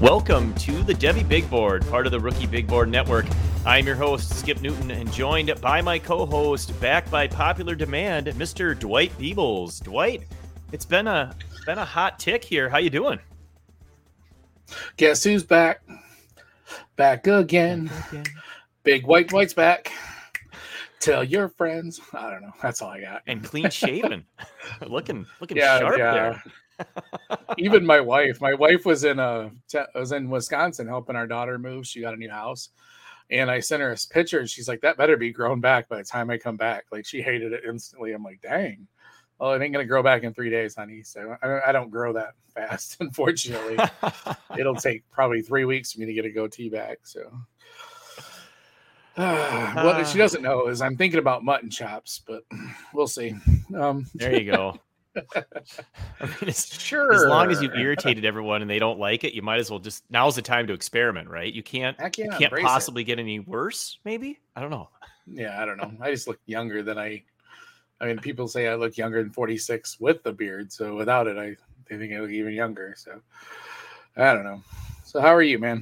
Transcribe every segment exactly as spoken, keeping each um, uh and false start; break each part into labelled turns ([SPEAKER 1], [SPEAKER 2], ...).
[SPEAKER 1] Welcome to the Devy Big Board, part of the Rookie Big Board Network. I'm your host, Skip Newton, and joined by my co-host, back by popular demand, Mister Dwight Peebles. Dwight, it's been a been a hot tick here. How you doing?
[SPEAKER 2] Guess who's back? Back again. Back again. Big White Dwight's back. Tell your friends. I don't know. That's all I got.
[SPEAKER 1] And clean shaven. looking looking
[SPEAKER 2] yeah,
[SPEAKER 1] sharp
[SPEAKER 2] yeah.
[SPEAKER 1] there.
[SPEAKER 2] Even my wife. My wife was in a was in Wisconsin helping our daughter move. She got a new house. And I sent her a picture and she's like, that better be grown back by the time I come back. Like, she hated it instantly. I'm like, dang. Well, it ain't going to grow back in three days, honey. So I, I don't grow that fast, unfortunately. It'll take probably three weeks for me to get a goatee back. So uh, what she doesn't know is I'm thinking about mutton chops, but we'll see. Um,
[SPEAKER 1] there you go. I mean, it's,
[SPEAKER 2] sure.
[SPEAKER 1] As long as you've irritated everyone and they don't like it, you might as well just, now's the time to experiment, right? You can't,
[SPEAKER 2] yeah,
[SPEAKER 1] you can't possibly it. get any worse, maybe? I don't know.
[SPEAKER 2] Yeah, I don't know. I just look younger than I, I mean, people say I look younger than forty-six with the beard. So without it, I they think I look even younger. So I don't know. So how are you, man?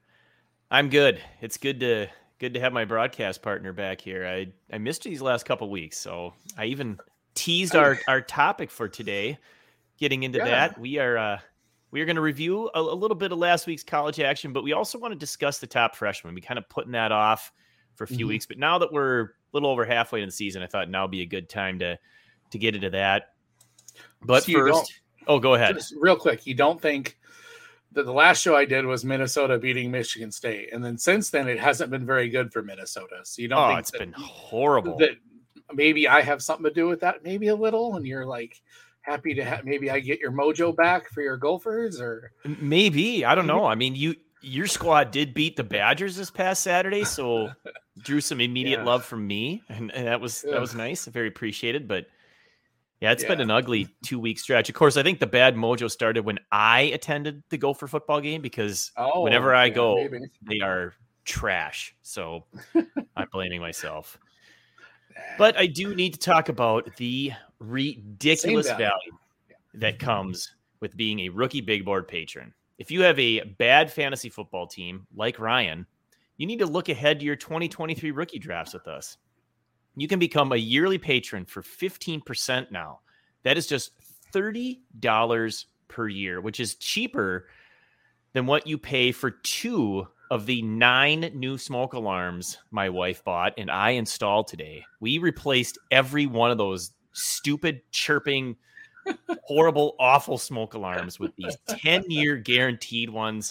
[SPEAKER 1] I'm good. It's good to, good to have my broadcast partner back here. I, I missed these last couple weeks. So I even teased our, our topic for today. Getting into yeah. that, we are uh, we are going to review a, a little bit of last week's college action, but we also want to discuss the top freshmen. We kind of putting that off for a few mm-hmm. weeks, but now that we're a little over halfway in the season, I thought now would be a good time to to get into that. But so first, oh, go ahead.
[SPEAKER 2] Just real quick, you don't think that the last show I did was Minnesota beating Michigan State, and then since then it hasn't been very good for Minnesota. So you don't
[SPEAKER 1] oh,
[SPEAKER 2] think
[SPEAKER 1] it's
[SPEAKER 2] that,
[SPEAKER 1] been horrible.
[SPEAKER 2] That maybe I have something to do with that, maybe a little, and you're like happy to have, maybe I get your mojo back for your Gophers, or
[SPEAKER 1] maybe, I don't know. I mean, you, your squad did beat the Badgers this past Saturday, so drew some immediate yeah. love from me. And, and that was, Ugh. that was nice. Very appreciated, but yeah, it's yeah. been an ugly two week stretch. Of course, I think the bad mojo started when I attended the Gopher football game, because oh, whenever I yeah, go, maybe. they are trash. So I'm blaming myself. But I do need to talk about the ridiculous value. value that comes with being a Rookie Big Board patron. If you have a bad fantasy football team like Ryan, you need to look ahead to your twenty twenty-three rookie drafts with us. You can become a yearly patron for fifteen percent now. That is just thirty dollars per year, which is cheaper than what you pay for two of the nine new smoke alarms my wife bought and I installed today. We replaced every one of those stupid, chirping, horrible, awful smoke alarms with these ten-year guaranteed ones.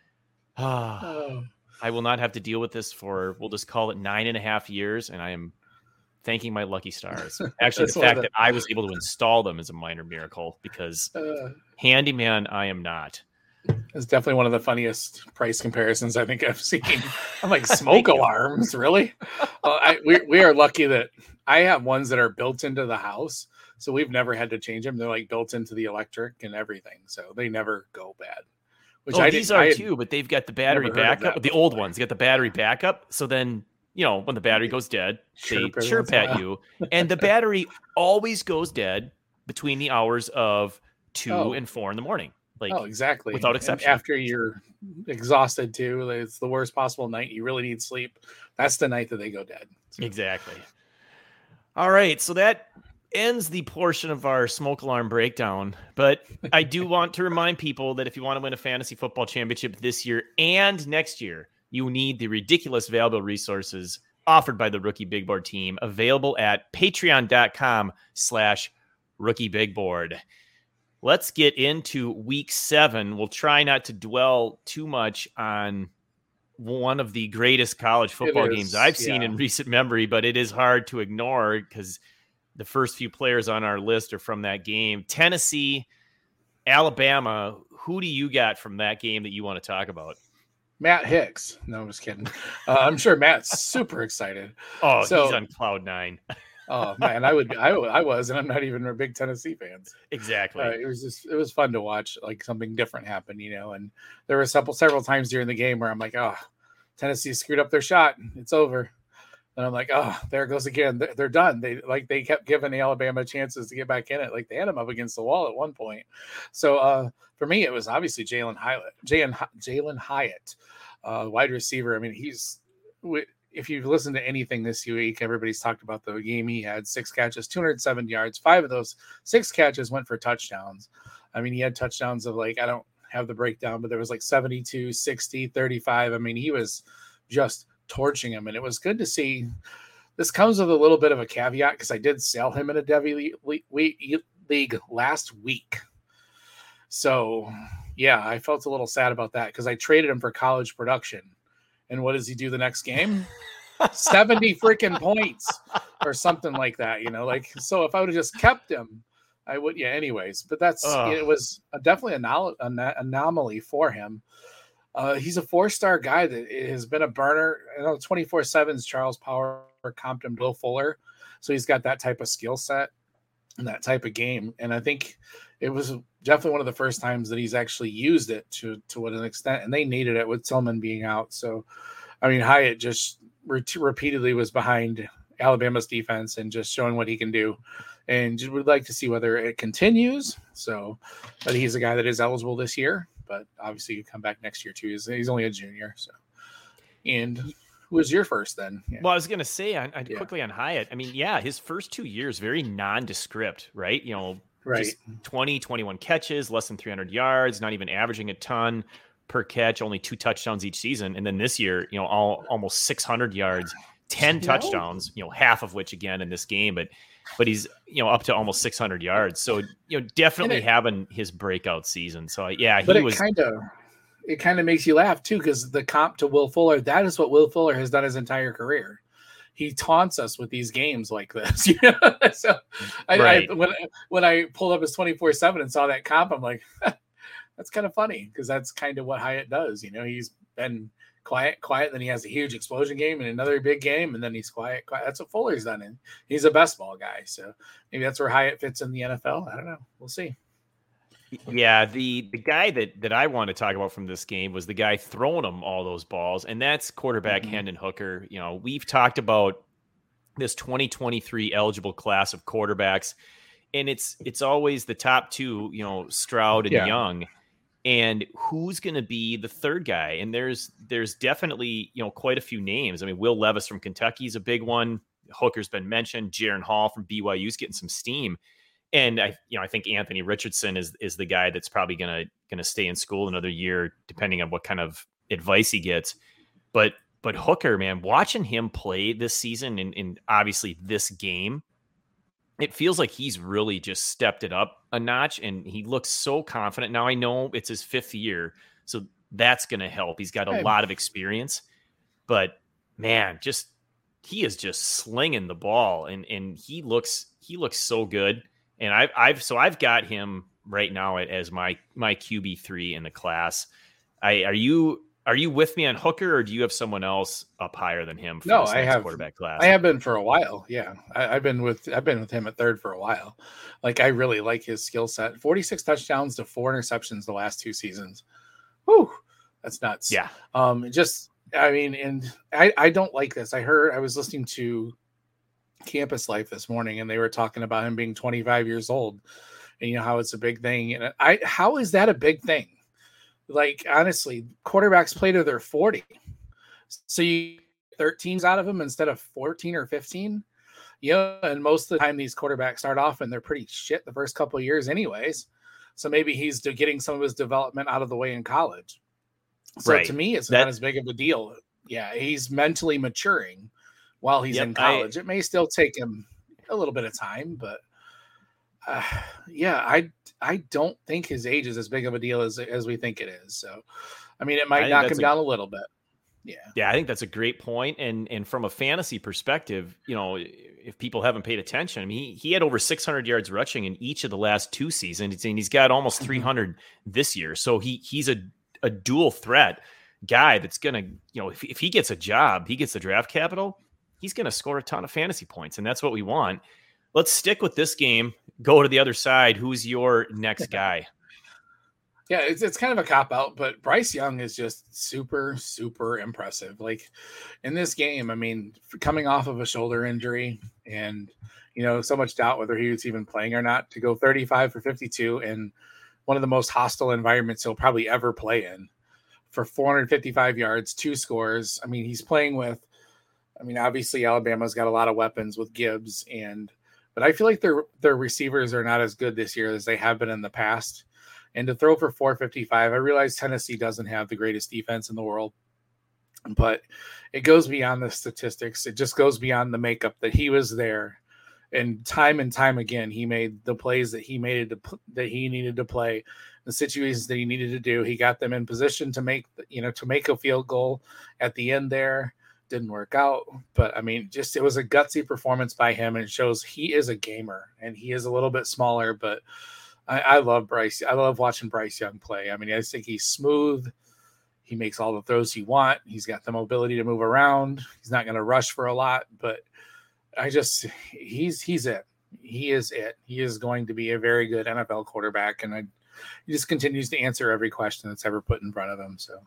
[SPEAKER 1] Oh, I will not have to deal with this for, we'll just call it nine and a half years, and I am thanking my lucky stars. Actually, the fact that I was able to install them is a minor miracle, because uh, handyman I am not.
[SPEAKER 2] It's definitely one of the funniest price comparisons I think I've seen. I'm like, smoke alarms, really? Well, I, we we are lucky that I have ones that are built into the house, so we've never had to change them. They're like built into the electric and everything, so they never go bad.
[SPEAKER 1] Which oh, I these are I too, but they've got the battery backup. The old ones got the battery backup, so then you know when the battery goes dead, chirp they chirp at you, and the battery always goes dead between the hours of two oh. and four in the morning. Like,
[SPEAKER 2] oh, exactly.
[SPEAKER 1] Without exception.
[SPEAKER 2] And after you're exhausted too, it's the worst possible night. You really need sleep. That's the night that they go dead.
[SPEAKER 1] So. Exactly. All right. So that ends the portion of our smoke alarm breakdown. But I do want to remind people that if you want to win a fantasy football championship this year and next year, you need the ridiculous valuable resources offered by the Rookie Big Board team, available at patreon.com slash rookie big board. Let's get into week seven. We'll try not to dwell too much on one of the greatest college football is, games I've seen yeah. in recent memory, but it is hard to ignore because the first few players on our list are from that game. Tennessee, Alabama. Who do you got from that game that you want to talk about?
[SPEAKER 2] Matt Hicks. No, I'm just kidding. Uh, I'm sure Matt's super excited.
[SPEAKER 1] Oh,
[SPEAKER 2] so,
[SPEAKER 1] he's on cloud nine.
[SPEAKER 2] Oh man, I would, I, I was, and I'm not even a big Tennessee fans.
[SPEAKER 1] Exactly.
[SPEAKER 2] Uh, it was just, it was fun to watch, like something different happen, you know. And there were several, several times during the game where I'm like, oh, Tennessee screwed up their shot. It's over. And I'm like, oh, there it goes again. They're, they're done. They like they kept giving Alabama chances to get back in it. Like they had him up against the wall at one point. So uh, for me, it was obviously Jalen Hyatt, Jalen Jalen Hyatt, uh, wide receiver. I mean, he's if you've listened to anything this week, everybody's talked about the game he had: six catches, two hundred seven yards. Five of those six catches went for touchdowns. I mean, he had touchdowns of like I don't have the breakdown, but there was like seventy-two, sixty, thirty-five. I mean, he was just torching him, and it was good to see. This comes with a little bit of a caveat because I did sell him in a Devy league last week. So yeah, I felt a little sad about that because I traded him for college production. And what does he do the next game? seventy freaking points or something like that, you know, like, so if I would have just kept him, I would, yeah, anyways, but that's, uh. it was a, definitely an anom- anomaly for him. Uh, he's a four-star guy that has been a burner. I know twenty-four seven's Charles Power comped him to Will Fuller. So he's got that type of skill set and that type of game. And I think it was definitely one of the first times that he's actually used it to, to an extent. And they needed it with Tillman being out. So, I mean, Hyatt just re- repeatedly was behind Alabama's defense and just showing what he can do. And just would like to see whether it continues. So, but he's a guy that is eligible this year. But obviously, you come back next year too. He's, he's only a junior. So, and who was your first then?
[SPEAKER 1] Yeah. Well, I was going to say on, on yeah. quickly on Hyatt. I mean, yeah, his first two years very nondescript, right? You know,
[SPEAKER 2] right.
[SPEAKER 1] Just twenty, twenty-one catches, less than three hundred yards, not even averaging a ton per catch, only two touchdowns each season. And then this year, you know, all almost six hundred yards, ten no. touchdowns. You know, half of which again in this game, but. But he's, you know, up to almost six hundred yards. So, you know, definitely it, having his breakout season. So, yeah, he
[SPEAKER 2] but it
[SPEAKER 1] was
[SPEAKER 2] kind of, it kind of makes you laugh too, because the comp to Will Fuller, that is what Will Fuller has done his entire career. He taunts us with these games like this. You know? So I, right. I, when, when I pulled up his twenty-four seven and saw that comp, I'm like, that's kind of funny because that's kind of what Hyatt does. You know, he's been quiet, quiet. Then he has a huge explosion game and another big game, and then he's quiet, quiet. That's what Fuller's done. And he's a best ball guy. So maybe that's where Hyatt fits in the N F L. I don't know. We'll see.
[SPEAKER 1] Yeah, the the guy that that I want to talk about from this game was the guy throwing him all those balls, and that's quarterback mm-hmm. Hendon Hooker. You know, we've talked about this twenty twenty-three eligible class of quarterbacks, and it's it's always the top two. You know, Stroud and yeah. Young. And who's going to be the third guy? And there's there's definitely, you know, quite a few names. I mean, Will Levis from Kentucky is a big one. Hooker's been mentioned. Jaron Hall from B Y U's getting some steam. And I, you know, I think Anthony Richardson is is the guy that's probably gonna gonna stay in school another year, depending on what kind of advice he gets. But but Hooker, man, watching him play this season and, and obviously this game, it feels like he's really just stepped it up a notch, and he looks so confident. Now I know it's his fifth year, so that's going to help. He's got a lot of experience, but man, just he is just slinging the ball, and and he looks he looks so good. And I've I've so I've got him right now as my my Q B three in the class. I are you. Are you with me on Hooker, or do you have someone else up higher than him for
[SPEAKER 2] no,
[SPEAKER 1] this
[SPEAKER 2] I have,
[SPEAKER 1] quarterback class?
[SPEAKER 2] I have been for a while. Yeah, I, I've been with I've been with him at third for a while. Like I really like his skill set. forty-six touchdowns to four interceptions the last two seasons. Whew, that's nuts.
[SPEAKER 1] Yeah.
[SPEAKER 2] Um, just I mean, and I I don't like this. I heard I was listening to Campus Life this morning, and they were talking about him being twenty-five years old, and you know how it's a big thing. And I how is that a big thing? Like, honestly, quarterbacks play to their forty. So you thirteens out of them instead of fourteen or fifteen. You know, and most of the time these quarterbacks start off and they're pretty shit the first couple of years anyways. So maybe he's getting some of his development out of the way in college. So right. to me, it's that, not as big of a deal. Yeah, he's mentally maturing while he's yep, in college. I, it may still take him a little bit of time, but Uh, yeah, I I don't think his age is as big of a deal as as we think it is. So, I mean, it might knock him a, down a little bit. Yeah,
[SPEAKER 1] yeah, I think that's a great point. And and from a fantasy perspective, you know, if people haven't paid attention, I mean, he, he had over six hundred yards rushing in each of the last two seasons, and he's got almost three hundred this year. So he he's a a dual threat guy that's gonna, you know, if if he gets a job, he gets the draft capital, he's gonna score a ton of fantasy points, and that's what we want. Let's stick with this game. Go to the other side. Who's your next guy?
[SPEAKER 2] Yeah, it's it's kind of a cop out, but Bryce Young is just super, super impressive. Like in this game, I mean, coming off of a shoulder injury and, you know, so much doubt whether he was even playing or not, to go thirty-five for fifty-two in one of the most hostile environments he'll probably ever play in for four hundred fifty-five yards, two scores. I mean, he's playing with, I mean, obviously Alabama's got a lot of weapons with Gibbs, and but I feel like their their receivers are not as good this year as they have been in the past. And to throw for four fifty-five, I realize Tennessee doesn't have the greatest defense in the world, but it goes beyond the statistics. It just goes beyond the makeup that he was there. And time and time again, he made the plays that he made it to, that he needed to play, the situations that he needed to do. He got them in position to make, you know, to make a field goal at the end there. Didn't work out, but I mean, just it was a gutsy performance by him, and it shows he is a gamer, and he is a little bit smaller, but I, I love Bryce. I love watching Bryce Young play. I mean, I just think he's smooth. He makes all the throws you want. He's got the mobility to move around. He's not going to rush for a lot, but I just he's he's it. He is it. He is going to be a very good N F L quarterback, and I, he just continues to answer every question that's ever put in front of him. So.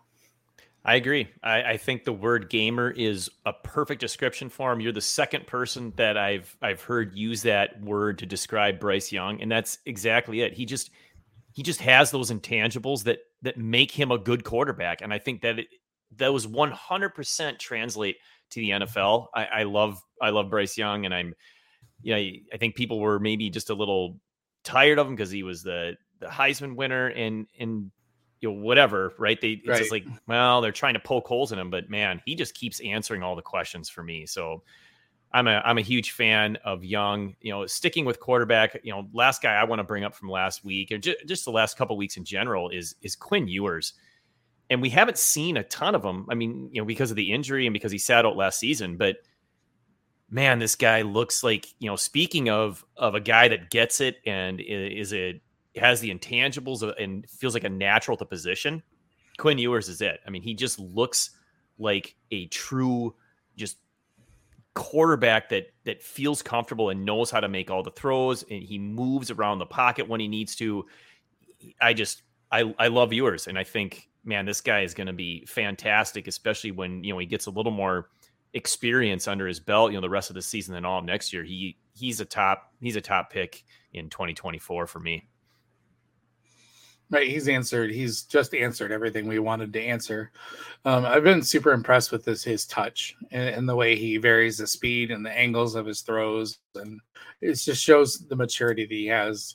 [SPEAKER 1] I agree. I, I think the word gamer is a perfect description for him. You're the second person that I've I've heard use that word to describe Bryce Young, and that's exactly it. He just he just has those intangibles that that make him a good quarterback, and I think that it, those one hundred percent translate to the N F L. I, I love I love Bryce Young, and I'm you know I think people were maybe just a little tired of him because he was the the Heisman winner, and and. You know, whatever, right? They it's
[SPEAKER 2] right.
[SPEAKER 1] just like, well, they're trying to poke holes in him, but man, he just keeps answering all the questions for me. So I'm a I'm a huge fan of Young. You know, sticking with quarterback. You know, last guy I want to bring up from last week, or just, just the last couple of weeks in general, is is Quinn Ewers, and we haven't seen a ton of him. I mean, you know, because of the injury and because he sat out last season, but man, this guy looks like, you know, speaking of of a guy that gets it and is a has the intangibles and feels like a natural at the position. Quinn Ewers is it. I mean, he just looks like a true just quarterback that that feels comfortable and knows how to make all the throws, and he moves around the pocket when he needs to. I just I I love Ewers, and I think, man, this guy is going to be fantastic, especially when, you know, he gets a little more experience under his belt, you know, the rest of the season and all of next year. He he's a top he's a top pick in twenty twenty-four for me.
[SPEAKER 2] Right, he's answered. He's just answered everything we wanted to answer. Um, I've been super impressed with this his touch and, and the way he varies the speed and the angles of his throws, and it just shows the maturity that he has.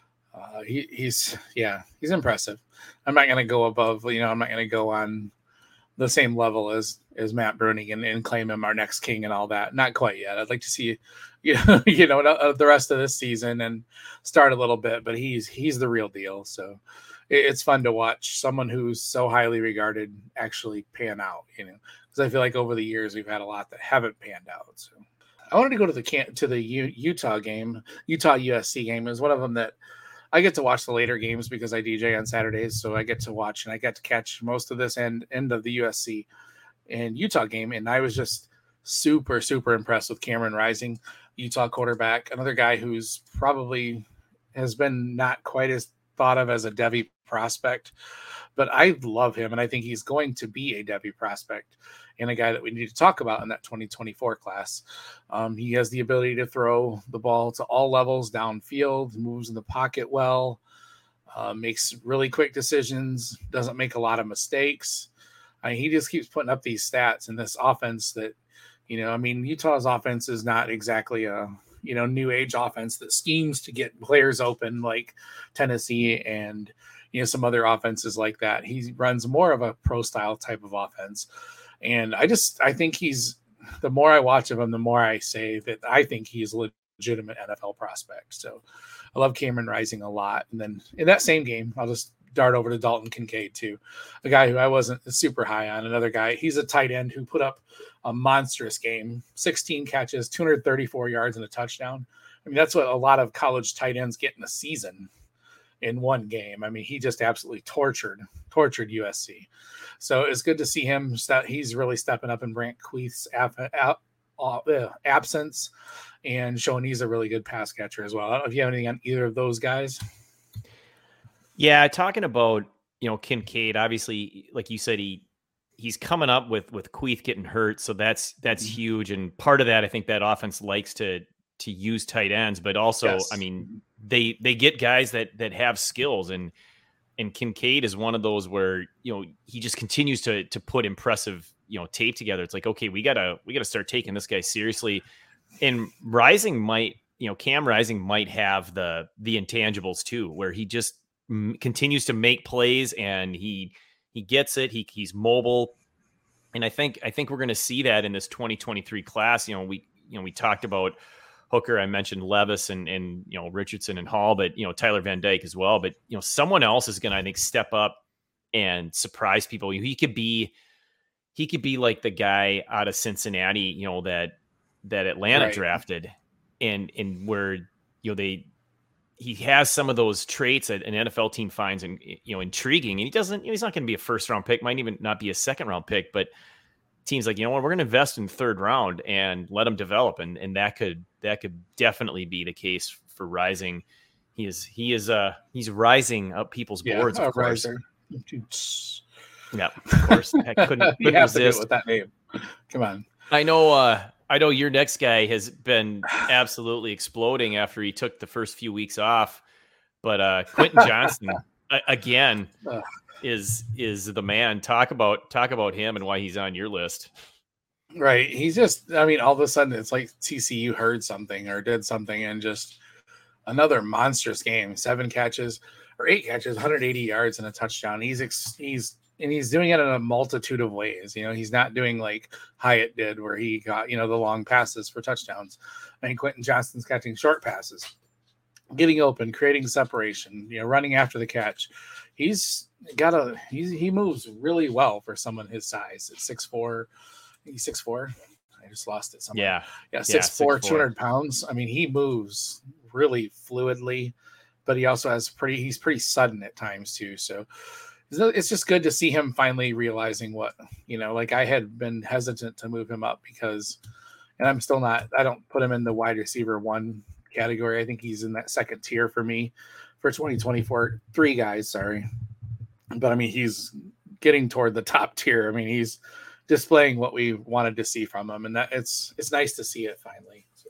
[SPEAKER 2] Uh, he, he's yeah, he's impressive. I'm not going to go above, you know, I'm not going to go on the same level as as Matt Bruning and, and claim him our next king and all that. Not quite yet. I'd like to see, you know, you know, the rest of this season and start a little bit, but he's he's the real deal. So it, it's fun to watch someone who's so highly regarded actually pan out, you know, because I feel like over the years we've had a lot that haven't panned out. So I wanted to go to the can to the U, Utah game, Utah U S C game. Is one of them that I get to watch the later games because I D J on Saturdays, so I get to watch and I get to catch most of this end end of the U S C and Utah game, and I was just super super impressed with Cameron Rising, Utah quarterback, another guy who's probably has been not quite as thought of as a Devy prospect, but I love him, and I think he's going to be a Devy prospect and a guy that we need to talk about in that twenty twenty-four class. Um, he has the ability to throw the ball to all levels downfield, moves in the pocket well, uh, makes really quick decisions, doesn't make a lot of mistakes. I mean, he just keeps putting up these stats in this offense that, you know, I mean, Utah's offense is not exactly a, you know, new age offense that schemes to get players open like Tennessee and, you know, some other offenses like that. He runs more of a pro style type of offense. And I just, I think he's, the more I watch of him, the more I say that I think he's a legitimate N F L prospect. So I love Cameron Rising a lot. And then in that same game, I'll just dart over to Dalton Kincaid too, a guy who I wasn't super high on. Another guy, he's a tight end who put up a monstrous game, sixteen catches, two hundred thirty-four yards and a touchdown. I mean, that's what a lot of college tight ends get in a season in one game. I mean, he just absolutely tortured, tortured U S C. So it's good to see him. He's really stepping up in Brant Queith's absence and showing he's a really good pass catcher as well. I don't know if you have anything on either of those guys.
[SPEAKER 1] Yeah, talking about you know, Kincaid, obviously, like you said, he he's coming up with with Queeth getting hurt, so that's that's mm-hmm. huge. And part of that, I think that offense likes to to use tight ends, but also, yes. I mean, they they get guys that that have skills, and and Kincaid is one of those where, you know, he just continues to to put impressive, you know, tape together. It's like, okay, we gotta we gotta start taking this guy seriously. And Rising might, you know, Cam Rising might have the the intangibles too, where he just m- continues to make plays and he he gets it. He he's mobile, and I think I think we're going to see that in this twenty twenty-three class. You know, we you know we talked about Hooker. I mentioned Levis and and you know Richardson and Hall, but you know Tyler Van Dyke as well. But you know someone else is going to, I think, step up and surprise people. He could be he could be like the guy out of Cincinnati, you know that that Atlanta right. drafted, and and where you know they. He has some of those traits that an N F L team finds, and you know, intriguing. And he doesn't. You know, he's not going to be a first round pick. Might even not be a second round pick. But teams like, you know what, we're going to invest in third round and let him develop, and and that could that could definitely be the case for Rising. He is he is uh he's rising up people's
[SPEAKER 2] yeah,
[SPEAKER 1] boards. Of
[SPEAKER 2] uh,
[SPEAKER 1] course.
[SPEAKER 2] Riser.
[SPEAKER 1] Yeah, of course. I couldn't, couldn't resist
[SPEAKER 2] with that name. Come on.
[SPEAKER 1] I know. Uh, I know your next guy has been absolutely exploding after he took the first few weeks off, but uh, Quentin Johnston again is is the man. Talk about talk about him and why he's on your list.
[SPEAKER 2] Right, he's just. I mean, all of a sudden, it's like T C U heard something or did something, and just another monstrous game. Seven catches or eight catches, one hundred eighty yards and a touchdown. He's ex, he's. And he's doing it in a multitude of ways. You know, he's not doing like Hyatt did, where he got, you know, the long passes for touchdowns. I mean, Quentin Johnston's catching short passes, getting open, creating separation, you know, running after the catch. He's got a, he's, he moves really well for someone his size. At six four, he's six four. I just lost it somewhere.
[SPEAKER 1] Yeah.
[SPEAKER 2] Yeah. six four, two hundred pounds. I mean, he moves really fluidly, but he also has pretty, he's pretty sudden at times too. So, it's just good to see him finally realizing what, you know, like I had been hesitant to move him up because, and I'm still not, I don't put him in the wide receiver one category. I think he's in that second tier for me for twenty twenty-four, three guys, sorry. But I mean, he's getting toward the top tier. I mean, he's displaying what we wanted to see from him, and that it's, it's nice to see it finally. So.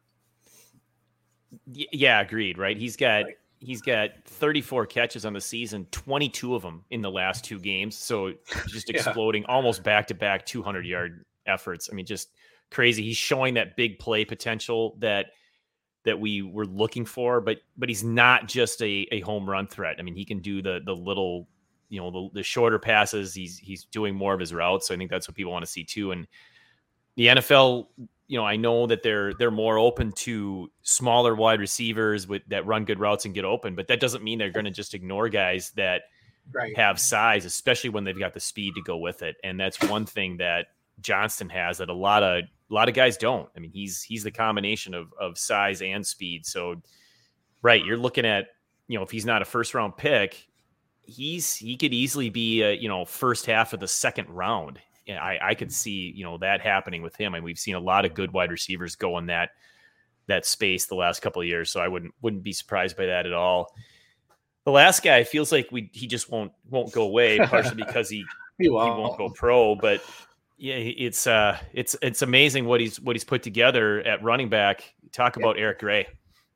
[SPEAKER 1] Yeah, agreed. Right. He's got, right. He's got thirty-four catches on the season, twenty-two of them in the last two games. So just exploding, yeah. almost back-to-back two hundred-yard efforts. I mean, just crazy. He's showing that big play potential that that we were looking for, but but he's not just a, a home run threat. I mean, he can do the the little, you know, the, the shorter passes. He's he's doing more of his routes. So I think that's what people want to see too. And the N F L, you know, I know that they're they're more open to smaller wide receivers with that run good routes and get open, but that doesn't mean they're going to just ignore guys that
[SPEAKER 2] right.
[SPEAKER 1] have size, especially when they've got the speed to go with it. And that's one thing that Johnston has that a lot of a lot of guys don't. I mean, he's he's the combination of of size and speed. So, right, you're looking at, you know, if he's not a first round pick, he's he could easily be a, you know, first half of the second round. Yeah, I, I could see, you know, that happening with him. And we've seen a lot of good wide receivers go in that that space the last couple of years. So I wouldn't wouldn't be surprised by that at all. The last guy feels like we he just won't won't go away, partially because he he won't. he won't go pro. But yeah, it's uh it's it's amazing what he's what he's put together at running back. Talk about yeah. Eric Gray.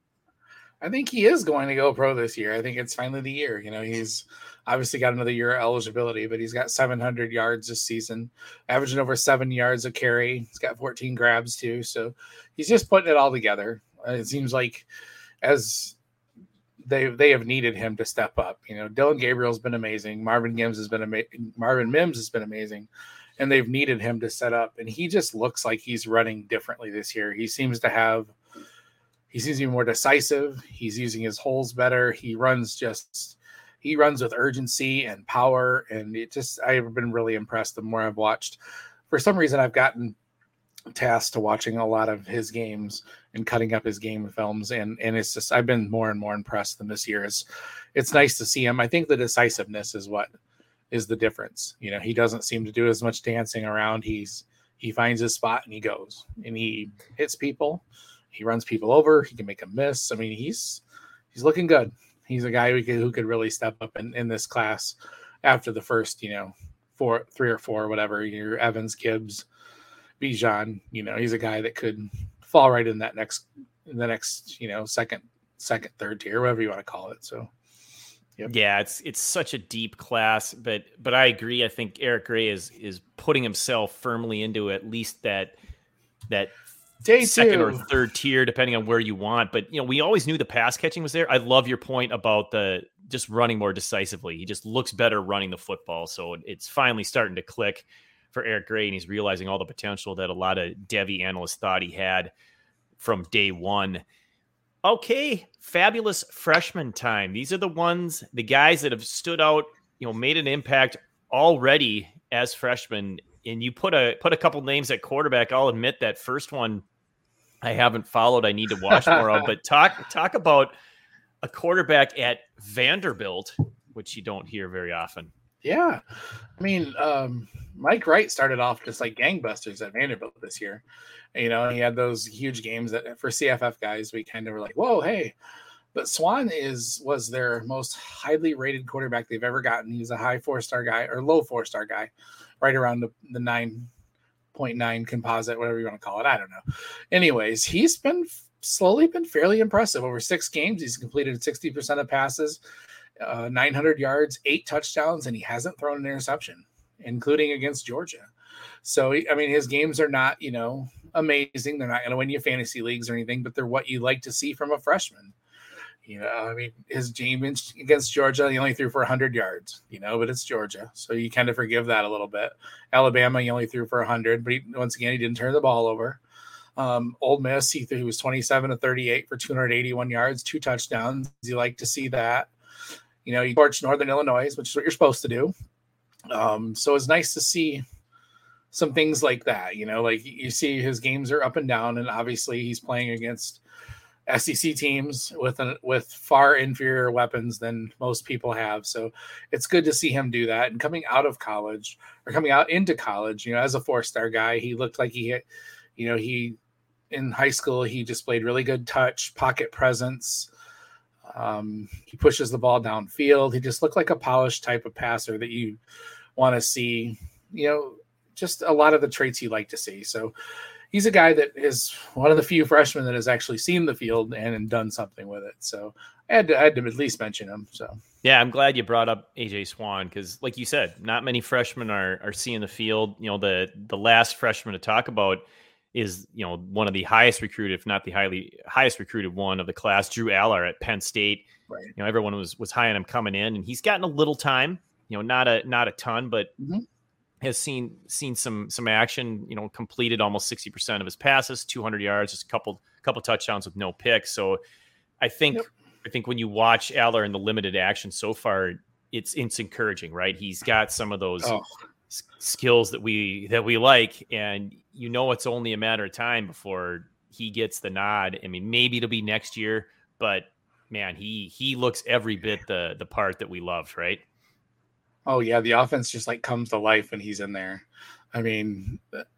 [SPEAKER 2] I think he is going to go pro this year. I think it's finally the year. You know, he's obviously got another year of eligibility, but he's got seven hundred yards this season, averaging over seven yards a carry. He's got fourteen grabs too. So he's just putting it all together. It seems like as they they have needed him to step up. You know, Dylan Gabriel's been amazing. Marvin Mims has been amazing. Marvin Mims has been amazing, and they've needed him to set up. And he just looks like he's running differently this year. He seems to have. He seems to be more decisive. He's using his holes better. He runs just, he runs with urgency and power. And it just, I've been really impressed the more I've watched. For some reason, I've gotten tasked to watching a lot of his games and cutting up his game films. And, and it's just, I've been more and more impressed than this year. It's, it's nice to see him. I think the decisiveness is what is the difference. You know, he doesn't seem to do as much dancing around. He's, he finds his spot and he goes and he hits people. He runs people over. He can make a miss. I mean, he's he's looking good. He's a guy who could, who could really step up in, in this class after the first, you know, four, three or four, whatever, your Evans, Gibbs, Bijan, you know, he's a guy that could fall right in that next, in the next, you know, second, second, third tier, whatever you want to call it. So,
[SPEAKER 1] yep. yeah, it's it's such a deep class, but but I agree. I think Eric Gray is is putting himself firmly into at least that that
[SPEAKER 2] Day
[SPEAKER 1] second
[SPEAKER 2] two.
[SPEAKER 1] or third tier, depending on where you want. But you know, we always knew the pass catching was there. I love your point about the just running more decisively. He just looks better running the football, so it's finally starting to click for Eric Gray, and he's realizing all the potential that a lot of Devy analysts thought he had from day one. Okay, fabulous freshman time. These are the ones, the guys that have stood out, you know, made an impact already as freshmen. And you put a put a couple names at quarterback. I'll admit that first one I haven't followed. I need to watch more of. But talk talk about a quarterback at Vanderbilt, which you don't hear very often.
[SPEAKER 2] Yeah, I mean, um, Mike Wright started off just like gangbusters at Vanderbilt this year. You know, he had those huge games that for C F F guys, we kind of were like, whoa, hey. But Swan is was their most highly rated quarterback they've ever gotten. He's a high four-star guy or low four-star guy, right around the, the nine point nine composite, whatever you want to call it. I don't know. Anyways, he's been slowly been fairly impressive. Over six games, he's completed sixty percent of passes, uh, nine hundred yards, eight touchdowns, and he hasn't thrown an interception, including against Georgia. So, I mean, his games are not, you know, amazing. They're not going to win you fantasy leagues or anything, but they're what you like to see from a freshman. You know, I mean, his game against Georgia, he only threw for one hundred yards, you know, but it's Georgia. So you kind of forgive that a little bit. Alabama, he only threw for one hundred, but he, once again, he didn't turn the ball over. Um, Ole Miss, he, threw, he was twenty-seven to thirty-eight for two hundred eighty-one yards, two touchdowns. You like to see that. You know, you torch Northern Illinois, which is what you're supposed to do. Um, so it's nice to see some things like that. You know, like you see his games are up and down, and obviously he's playing against S E C teams with an, with far inferior weapons than most people have. So it's good to see him do that. And coming out of college or coming out into college, you know, as a four-star guy, he looked like he, you know, he in high school, he displayed really good touch, pocket presence. Um, he pushes the ball downfield. He just looked like a polished type of passer that you want to see, you know, just a lot of the traits you like to see. So he's a guy that is one of the few freshmen that has actually seen the field and, and done something with it. So I had, to, I had to at least mention him. So
[SPEAKER 1] yeah, I'm glad you brought up A J Swan because, like you said, not many freshmen are are seeing the field. You know, the the last freshman to talk about is, you know, one of the highest recruited, if not the highly highest recruited one of the class, Drew Aller at Penn State.
[SPEAKER 2] Right.
[SPEAKER 1] You know, everyone was was high on him coming in, and he's gotten a little time. You know, not a not a ton, but. Mm-hmm. Has seen seen some some action, you know, completed almost sixty percent of his passes, two hundred yards, just a couple couple touchdowns with no picks. So I think yep. I think when you watch Aller in the limited action so far, it's it's encouraging, right? He's got some of those oh. s- skills that we that we like, and you know it's only a matter of time before he gets the nod. I mean, maybe it'll be next year, but man, he he looks every bit the the part that we loved, right?
[SPEAKER 2] Oh yeah, the offense just like comes to life when he's in there. I mean,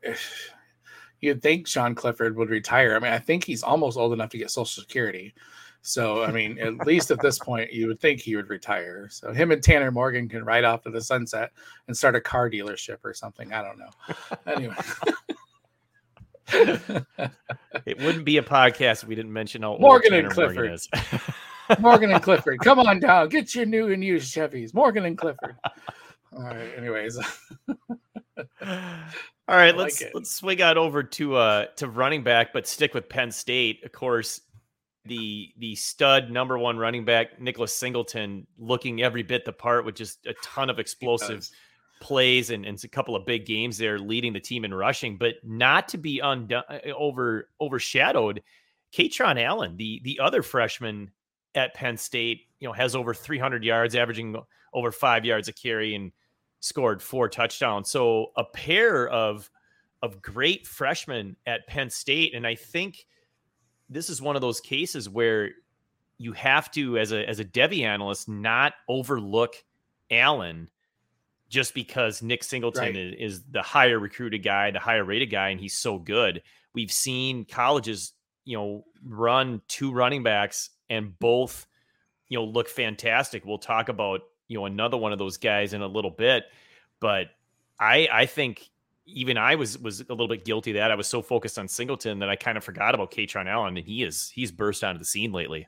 [SPEAKER 2] you'd think Sean Clifford would retire. I mean, I think he's almost old enough to get Social Security. So, I mean, at least at this point, you would think he would retire. So him and Tanner Morgan can ride off to the sunset and start a car dealership or something. I don't know. Anyway.
[SPEAKER 1] It wouldn't be a podcast if we didn't mention how
[SPEAKER 2] Morgan
[SPEAKER 1] old
[SPEAKER 2] and
[SPEAKER 1] Tanner
[SPEAKER 2] Clifford.
[SPEAKER 1] Morgan is.
[SPEAKER 2] Morgan and Clifford, come on down. Get your new and used Chevys. Morgan and Clifford. All right. Anyways.
[SPEAKER 1] All right. Let's like let's swing on over to uh to running back, but stick with Penn State. Of course, the the stud number one running back, Nicholas Singleton, looking every bit the part with just a ton of explosive plays and, and a couple of big games there, leading the team in rushing, but not to be undone over overshadowed. Katron Allen, the the other freshman at Penn State, you know, has over three hundred yards, averaging over five yards a carry, and scored four touchdowns. So a pair of of great freshmen at Penn State, and I think this is one of those cases where you have to, as a as a Devy analyst, not overlook Allen just because Nick Singleton right. is, is the higher recruited guy, the higher rated guy, and he's so good. We've seen colleges, you know, run two running backs and both, you know, look fantastic. We'll talk about, you know, another one of those guys in a little bit. But I, I think even I was was a little bit guilty of that. I was so focused on Singleton that I kind of forgot about Katron Allen, and he is he's burst onto the scene lately.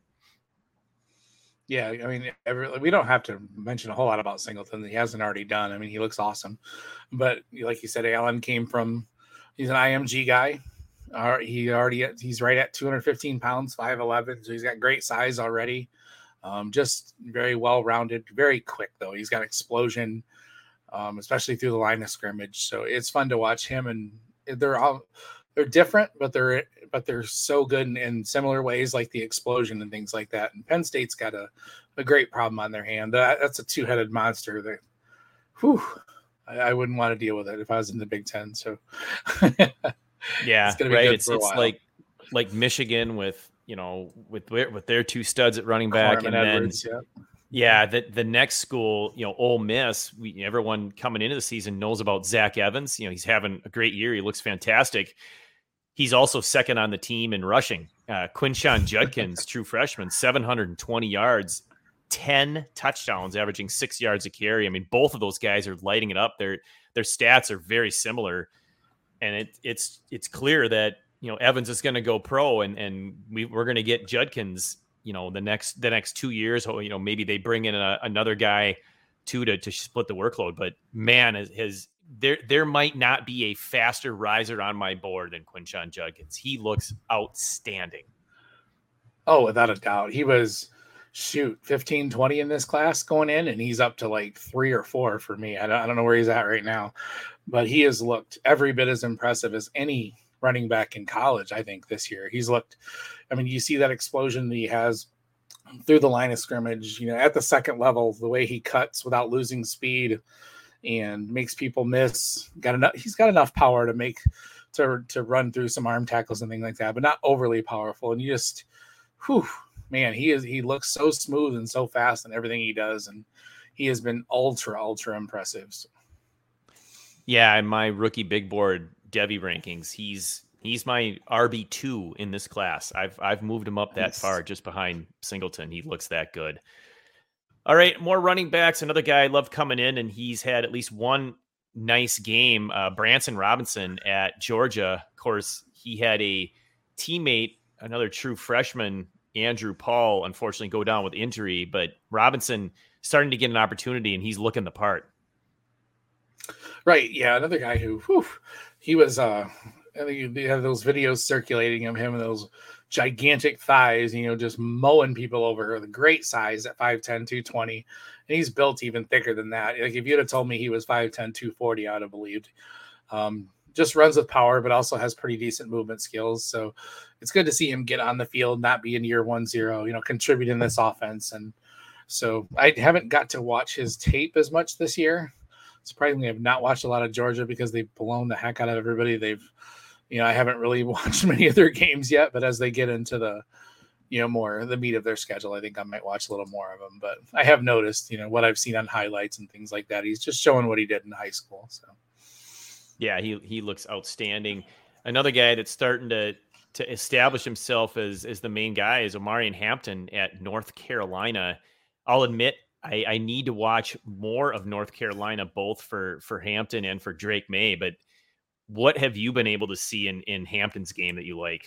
[SPEAKER 2] Yeah, I mean, every, we don't have to mention a whole lot about Singleton that he hasn't already done. I mean, he looks awesome. But like you said, Allen came from, he's an I M G guy. Uh, he already, he's right at two hundred fifteen pounds, five eleven. So he's got great size already. Um, just very well-rounded, very quick, though. He's got explosion, um, especially through the line of scrimmage. So it's fun to watch him. And they're all, they're different, but they're but they're so good in, in similar ways, like the explosion and things like that. And Penn State's got a, a great problem on their hand. That, that's a two-headed monster. That, whew, I, I wouldn't want to deal with it if I was in the Big Ten. So,
[SPEAKER 1] yeah, it's right. It's it's like like Michigan with you know with with their two studs at running back, Carmen and Edwards, then yeah. yeah, the the next school, you know, Ole Miss. We, everyone coming into the season knows about Zach Evans. You know, he's having a great year. He looks fantastic. He's also second on the team in rushing. Uh, Quinshon Judkins, true freshman, seven hundred twenty yards, ten touchdowns, averaging six yards a carry. I mean, both of those guys are lighting it up. Their their stats are very similar, and it, it's it's clear that you know Evans is going to go pro, and and we we're going to get Judkins. You know, the next the next two years. You know, maybe they bring in a, another guy too to to split the workload. But man, his There, there might not be a faster riser on my board than Quinshon Judkins. He looks outstanding.
[SPEAKER 2] Oh, without a doubt. He was, shoot, fifteen, twenty in this class going in, and he's up to like three or four for me. I don't, I don't know where he's at right now, but he has looked every bit as impressive as any running back in college, I think, this year. He's looked, I mean, you see that explosion that he has through the line of scrimmage, you know, at the second level, the way he cuts without losing speed and makes people miss. Got enough. He's got enough power to make to to run through some arm tackles and things like that, but not overly powerful. And you just, whew, man, he is. He looks so smooth and so fast in everything he does, and he has been ultra ultra impressive. So.
[SPEAKER 1] Yeah, in my rookie big board Devy rankings, he's he's my R B two in this class. I've I've moved him up that nice. far, just behind Singleton. He looks that good. All right, more running backs. Another guy I love coming in, and he's had at least one nice game. Uh, Branson Robinson at Georgia. Of course, he had a teammate, another true freshman, Andrew Paul, unfortunately go down with injury. But Robinson starting to get an opportunity, and he's looking the part.
[SPEAKER 2] Right, yeah, another guy who, whew, he was, uh, I think they have those videos circulating of him and those gigantic thighs, you know, just mowing people over. The great size at five ten, two twenty. And he's built even thicker than that. Like if you'd have told me he was five ten, two forty, I would have believed. Um, just runs with power, but also has pretty decent movement skills. So it's good to see him get on the field, not be in year one zero, you know, contribute in this offense. And so I haven't got to watch his tape as much this year. Surprisingly, I've not watched a lot of Georgia because they've blown the heck out of everybody. They've, you know, I haven't really watched many of their games yet, but as they get into the, you know, more the meat of their schedule, I think I might watch a little more of them. But I have noticed, you know, what I've seen on highlights and things like that. He's just showing what he did in high school. So,
[SPEAKER 1] yeah, he he looks outstanding. Another guy that's starting to to establish himself as as the main guy is Omarion Hampton at North Carolina. I'll admit, I, I need to watch more of North Carolina, both for for Hampton and for Drake May. But what have you been able to see in, in Hampton's game that you like?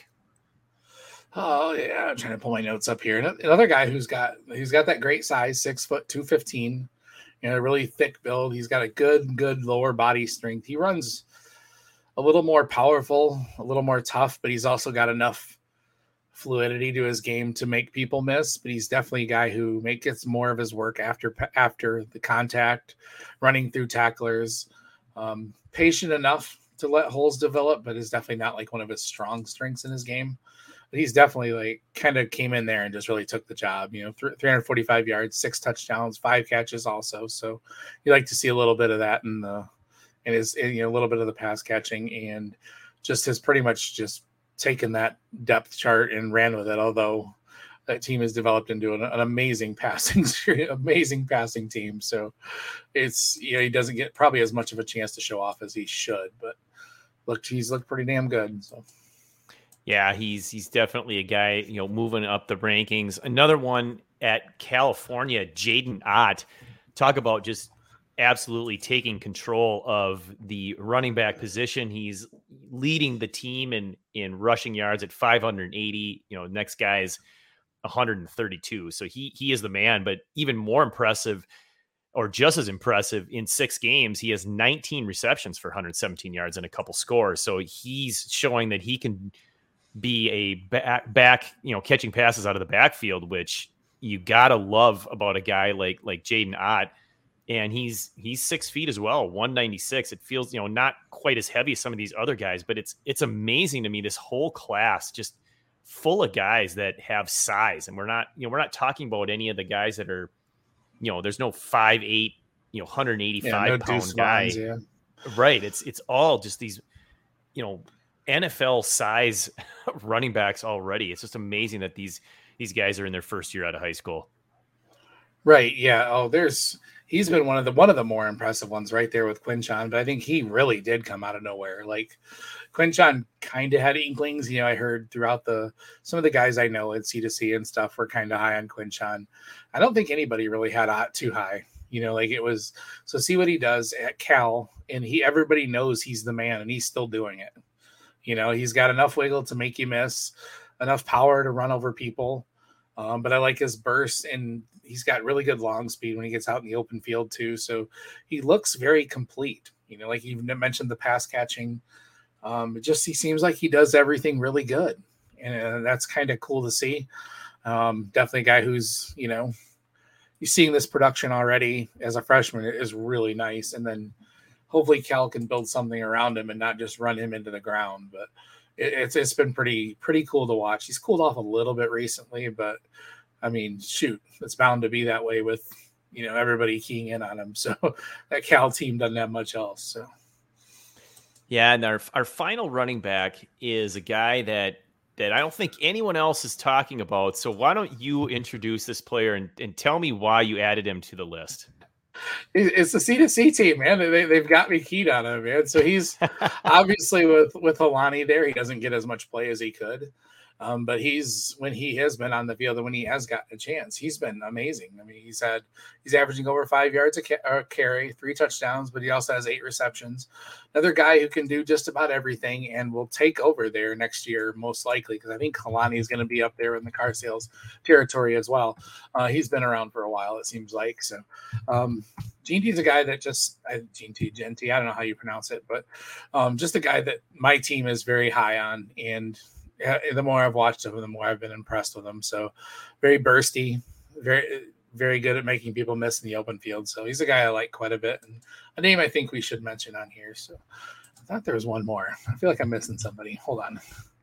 [SPEAKER 2] Oh yeah, I'm trying to pull my notes up here. Another guy who's got he's got that great size, six foot two fifteen, you know, a really thick build. He's got a good good lower body strength. He runs a little more powerful, a little more tough, but he's also got enough fluidity to his game to make people miss. But he's definitely a guy who makes more of his work after after the contact, running through tacklers. Um, patient enough to let holes develop, but is definitely not like one of his strong strengths in his game. But he's definitely like kind of came in there and just really took the job, you know, three hundred forty-five yards, six touchdowns, five catches also. So you like to see a little bit of that in the, in his, in, you know, a little bit of the pass catching, and just has pretty much just taken that depth chart and ran with it. Although that team has developed into an, an amazing passing, amazing passing team. So it's, you know, he doesn't get probably as much of a chance to show off as he should, but look, he's looked pretty damn good. So.
[SPEAKER 1] Yeah, he's he's definitely a guy, you know, moving up the rankings. Another one at California, Jaden Ott, talk about just absolutely taking control of the running back position. He's leading the team in, in rushing yards at five hundred eighty. You know, next guy is one hundred thirty-two. So he, he is the man, but even more impressive, or just as impressive, in six games, he has nineteen receptions for one hundred seventeen yards and a couple scores. So he's showing that he can be a back, back, you know, catching passes out of the backfield, which you gotta love about a guy like, like Jaden Ott. And he's he's six feet as well, one ninety-six. It feels, you know, not quite as heavy as some of these other guys, but it's it's amazing to me, this whole class just full of guys that have size. And we're not, you know, we're not talking about any of the guys that are, you know, there's no five eight, you know, one hundred eighty-five yeah, no pound guy. Lines, yeah. Right. It's it's all just these, you know, N F L size running backs already. It's just amazing that these these guys are in their first year out of high school.
[SPEAKER 2] Right. Yeah. Oh, there's he's been one of the one of the more impressive ones right there with Quinchon, but I think he really did come out of nowhere. Like Quinchon kind of had inklings. You know, I heard throughout the some of the guys I know at C two C and stuff were kind of high on Quinchon. I don't think anybody really had Ott too high. You know, like it was so see what he does at Cal, and he everybody knows he's the man, and he's still doing it. You know, he's got enough wiggle to make you miss, enough power to run over people. Um, but I like his burst, and he's got really good long speed when he gets out in the open field too. So he looks very complete. You know, like you mentioned the pass catching. Um, it just he seems like he does everything really good, and that's kind of cool to see. Um, definitely a guy who's, you know, you're seeing this production already as a freshman is really nice, and then hopefully Cal can build something around him and not just run him into the ground. But It's it's been pretty pretty cool to watch. He's cooled off a little bit recently, but I mean, shoot, it's bound to be that way with, you know, everybody keying in on him. So that Cal team doesn't have much else. So
[SPEAKER 1] yeah, and our our final running back is a guy that that I don't think anyone else is talking about. So why don't you introduce this player and, and tell me why you added him to the list?
[SPEAKER 2] It's the C two C team, man. They, they've got me keyed on him, man. So he's obviously with, with Helani there, he doesn't get as much play as he could. Um, but he's, when he has been on the field and when he has gotten a chance, he's been amazing. I mean, he's had, he's averaging over five yards a, ca- a carry, three touchdowns, but he also has eight receptions. Another guy who can do just about everything and will take over there next year, most likely, because I think Helani is going to be up there in the car sales territory as well. Uh, he's been around for a while, it seems like. So, um, Gene T's a guy that just, uh, Gene T, Gen T, I don't know how you pronounce it, but um, just a guy that my team is very high on. And the more I've watched him, the more I've been impressed with him. So very bursty, very, very good at making people miss in the open field. So he's a guy I like quite a bit, and a name I think we should mention on here. So I thought there was one more. I feel like I'm missing somebody. Hold on.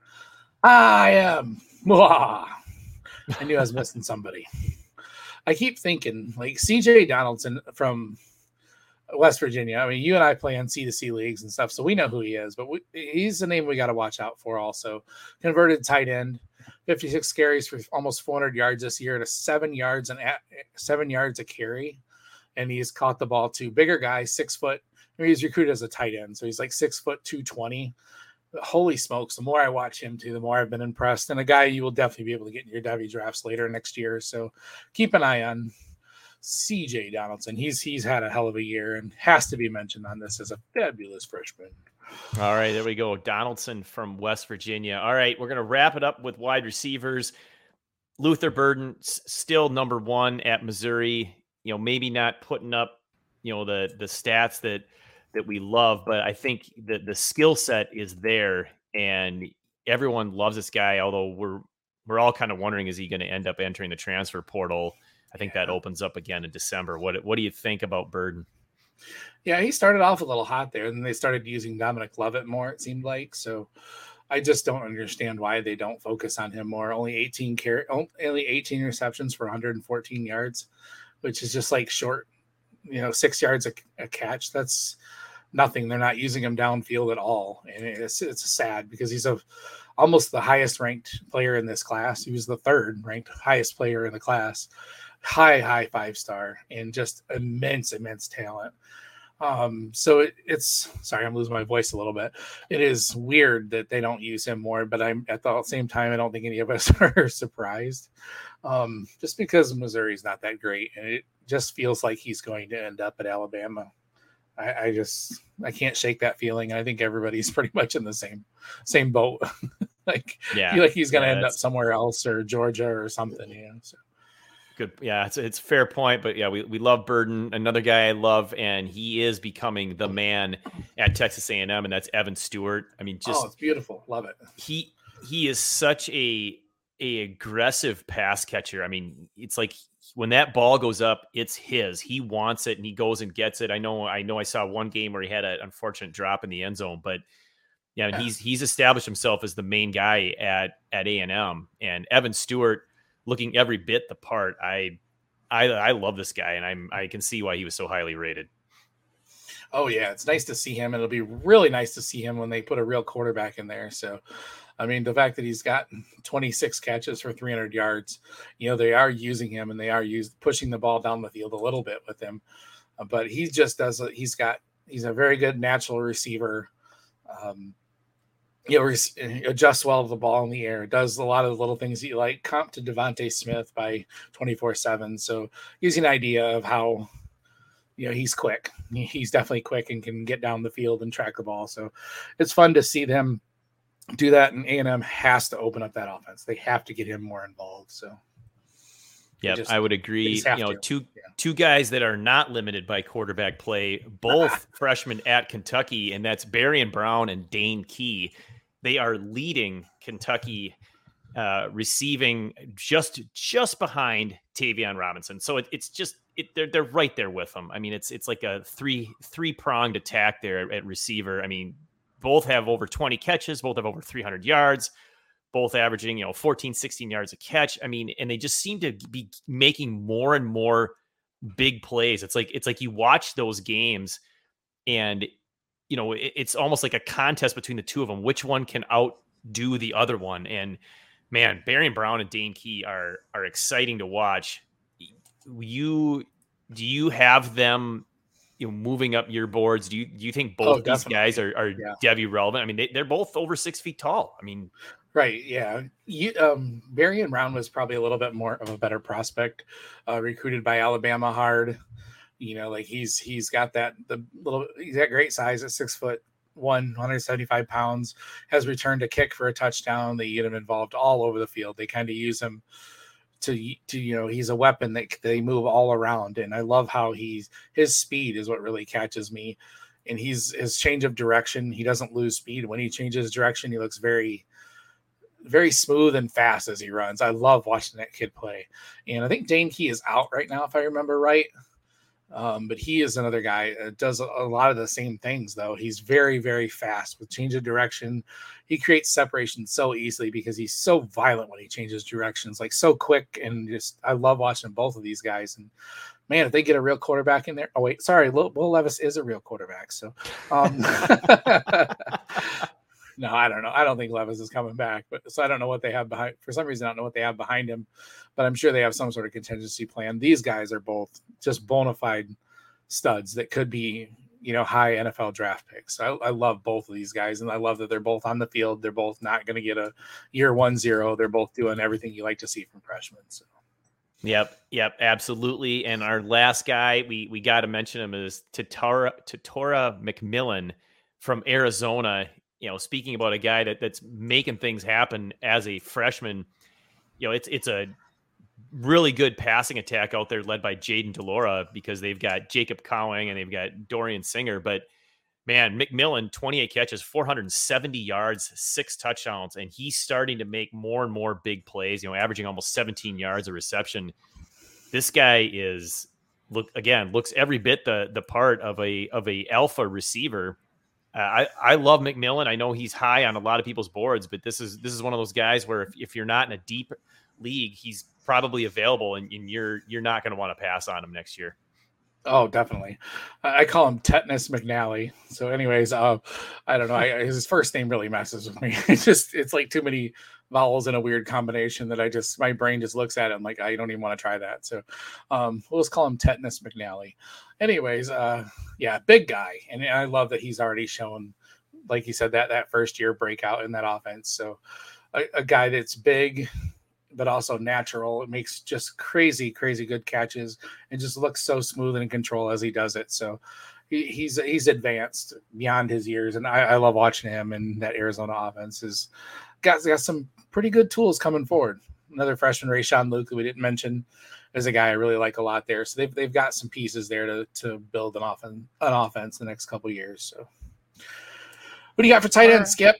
[SPEAKER 2] I am. Mwah. I knew I was missing somebody. I keep thinking like C J Donaldson from West Virginia. I mean, you and I play on C two C leagues and stuff, so we know who he is, but we, he's the name we got to watch out for also. Converted tight end, fifty-six carries for almost four hundred yards this year to seven yards and seven yards a carry. And he's caught the ball to bigger guy, six foot. I mean, he's recruited as a tight end, so he's like six foot, two twenty. Holy smokes. The more I watch him too, the more I've been impressed. And a guy you will definitely be able to get in your Devy drafts later next year. So keep an eye on C J Donaldson. He's he's had a hell of a year and has to be mentioned on this as a fabulous freshman.
[SPEAKER 1] All right, there we go. Donaldson from West Virginia. All right, we're going to wrap it up with wide receivers. Luther Burden still number one at Missouri. You know, maybe not putting up, you know, the the stats that that we love, but I think the the skill set is there, and everyone loves this guy. Although we're we're all kind of wondering, is he going to end up entering the transfer portal? I think that opens up again in December. What what do you think about Burden?
[SPEAKER 2] Yeah, he started off a little hot there, and then they started using Dominic Lovett more, it seemed like. So I just don't understand why they don't focus on him more. Only eighteen carry, only eighteen receptions for one hundred fourteen yards, which is just like short, you know, six yards a, a catch. That's nothing. They're not using him downfield at all, and it's it's sad because he's a almost the highest ranked player in this class. He was the third ranked highest player in the class. High, high five star and just immense, immense talent. Um, so it, it's sorry, I'm losing my voice a little bit. It is weird that they don't use him more, but I'm at the same time, I don't think any of us are surprised. Um, just because Missouri's not that great, and it just feels like he's going to end up at Alabama. I, I just I can't shake that feeling. And I think everybody's pretty much in the same same boat. like,
[SPEAKER 1] yeah,
[SPEAKER 2] feel like he's going to
[SPEAKER 1] yeah,
[SPEAKER 2] end up somewhere else or Georgia or something. You know, so.
[SPEAKER 1] Good. Yeah, it's it's a fair point, but yeah, we, we love Burden. Another guy I love, and he is becoming the man at Texas A and M, and that's Evan Stewart. I mean, just
[SPEAKER 2] oh, it's beautiful. Love it.
[SPEAKER 1] He he is such a a aggressive pass catcher. I mean, it's like when that ball goes up, it's his. He wants it, and he goes and gets it. I know. I know. I saw one game where he had an unfortunate drop in the end zone, but yeah, and he's he's established himself as the main guy at at A and M, and Evan Stewart. Looking every bit the part. I, I, I love this guy, and I'm I can see why he was so highly rated.
[SPEAKER 2] Oh yeah, it's nice to see him, and it'll be really nice to see him when they put a real quarterback in there. So, I mean, the fact that he's got twenty-six catches for three hundred yards, you know, they are using him, and they are used pushing the ball down the field a little bit with him. Uh, but he just does. A, he's got. He's a very good natural receiver. Um, You know, adjusts well to the ball in the air, does a lot of the little things you like, comp to Devontae Smith by twenty-four seven. So gives you an idea of how, you know, he's quick. He's definitely quick and can get down the field and track the ball. So it's fun to see them do that. And A and M has to open up that offense. They have to get him more involved. So
[SPEAKER 1] yeah, I would agree. You know,
[SPEAKER 2] to.
[SPEAKER 1] two
[SPEAKER 2] yeah.
[SPEAKER 1] two guys that are not limited by quarterback play, both freshmen at Kentucky, and that's Barian Brown and Dane Key. They are leading Kentucky uh, receiving just just behind Tavion Robinson. So it, it's just it, they're they're right there with them. I mean, it's it's like a three three pronged attack there at receiver. I mean, both have over twenty catches, both have over three hundred yards, both averaging you know fourteen, sixteen yards a catch. I mean, and they just seem to be making more and more big plays. It's like it's like you watch those games and. You know, it's almost like a contest between the two of them. Which one can outdo the other one? And man, Barian Brown and Dane Key are are exciting to watch. You do you have them, you know, moving up your boards? Do you do you think both
[SPEAKER 2] oh,
[SPEAKER 1] of these guys are are
[SPEAKER 2] yeah.
[SPEAKER 1] Devy relevant? I mean, they, they're both over six feet tall. I mean,
[SPEAKER 2] right? Yeah, you, um, Barian Brown was probably a little bit more of a better prospect, uh, recruited by Alabama hard. You know, like he's he's got that the little he's got great size at six foot one, one hundred seventy-five pounds, has returned a kick for a touchdown. They get him involved all over the field. They kind of use him to to you know, he's a weapon that they move all around. And I love how he's his speed is what really catches me. And he's his change of direction. He doesn't lose speed. When he changes direction, he looks very very smooth and fast as he runs. I love watching that kid play. And I think Dane Key is out right now, if I remember right. Um, but he is another guy that does a lot of the same things, though. He's very, very fast with change of direction. He creates separation so easily because he's so violent when he changes directions, like so quick. And just, I love watching both of these guys. And man, if they get a real quarterback in there, oh wait, sorry, Will Levis is a real quarterback. So, um, no, I don't know. I don't think Levis is coming back, but so I don't know what they have behind. For some reason, I don't know what they have behind him, but I'm sure they have some sort of contingency plan. These guys are both just bona fide studs that could be, you know, high N F L draft picks. I, I love both of these guys, and I love that they're both on the field. They're both not going to get a year one zero. They're both doing everything you like to see from freshmen. So.
[SPEAKER 1] Yep, yep, absolutely. And our last guy, we we got to mention him is Tatora Tatora McMillan from Arizona. You know, speaking about a guy that, that's making things happen as a freshman, you know, it's it's a really good passing attack out there led by Jaden DeLora because they've got Jacob Cowing and they've got Dorian Singer. But man, McMillan, twenty-eight catches, four hundred seventy yards, six touchdowns, and he's starting to make more and more big plays, you know, averaging almost seventeen yards a reception. This guy is, look again, looks every bit the the part of a of a alpha receiver. Uh, I, I love McMillan. I know he's high on a lot of people's boards, but this is this is one of those guys where if, if you're not in a deep league, he's probably available, and, and you're you're not going to want to pass on him next year.
[SPEAKER 2] Oh, definitely. I I call him Tetanus McNally. So, anyways, uh, I don't know. I, his first name really messes with me. It's just, it's like too many vowels in a weird combination that I just, my brain just looks at it. I'm like, I don't even want to try that. So, um, we'll just call him Tetanus McNally. Anyways, uh, yeah, big guy. And I love that he's already shown, like you said, that, that first year breakout in that offense. So, a, a guy that's big, but also natural. It makes just crazy, crazy good catches and just looks so smooth and in control as he does it. So he, he's he's advanced beyond his years, and I, I love watching him. And that Arizona offense has got, got some pretty good tools coming forward. Another freshman, Rayshon Luke, that we didn't mention, is a guy I really like a lot there. So they've they've got some pieces there to to build an offense an offense the next couple of years. So what do you got for tight end, Skip?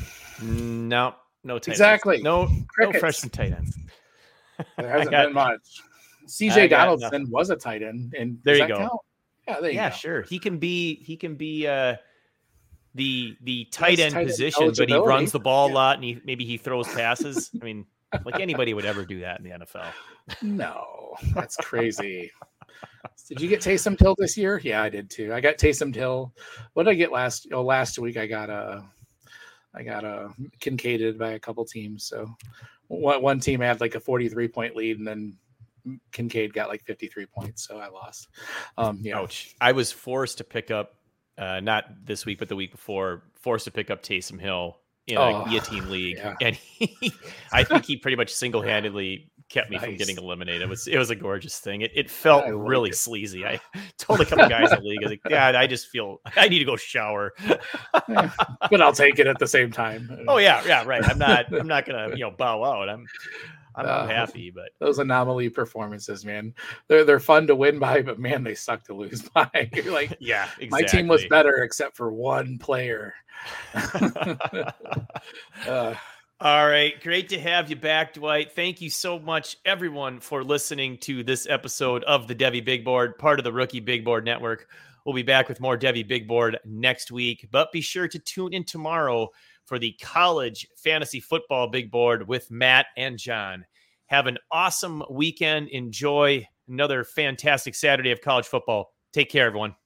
[SPEAKER 1] No. No tight
[SPEAKER 2] exactly.
[SPEAKER 1] ends. No,
[SPEAKER 2] Crickets.
[SPEAKER 1] no freshman tight ends.
[SPEAKER 2] There hasn't got, been much. C J Donaldson nothing. was a tight end, and
[SPEAKER 1] there you go.
[SPEAKER 2] Count? Yeah, there you
[SPEAKER 1] yeah,
[SPEAKER 2] go.
[SPEAKER 1] sure. He can be. He can be uh, the the tight end tight position, end but he runs the ball yeah. a lot, and he maybe he throws passes. I mean, like anybody would ever do that in the N F L.
[SPEAKER 2] No, that's crazy. Did you get Taysom Hill this year? Yeah, I did too. I got Taysom Hill. What did I get last? Oh, last week I got a. I got uh, Kincaided by a couple teams. So one, one team had like a forty-three point lead, and then Kincaid got like fifty-three points. So I lost. Um, yeah.
[SPEAKER 1] Ouch. I was forced to pick up, uh, not this week, but the week before, forced to pick up Taysom Hill in a oh, guillotine league. Yeah. And he, I think he pretty much single-handedly kept me nice. from getting eliminated. It was it was a gorgeous thing. It it felt really it. sleazy. I told a couple guys in the league, I was like, Dad, I just feel I need to go shower.
[SPEAKER 2] yeah, but I'll take it at the same time.
[SPEAKER 1] Oh yeah, yeah, right. I'm not I'm not gonna, you know, bow out. I'm I'm uh, happy, but
[SPEAKER 2] those anomaly performances, man, they're they're fun to win by, but man, they suck to lose by. You're like,
[SPEAKER 1] yeah, exactly.
[SPEAKER 2] My team was better except for one player.
[SPEAKER 1] uh, All right. Great to have you back, Dwight. Thank you so much, everyone, for listening to this episode of the Devy Big Board, part of the Rookie Big Board Network. We'll be back with more Devy Big Board next week, but be sure to tune in tomorrow for the College Fantasy Football Big Board with Matt and John. Have an awesome weekend. Enjoy another fantastic Saturday of college football. Take care, everyone.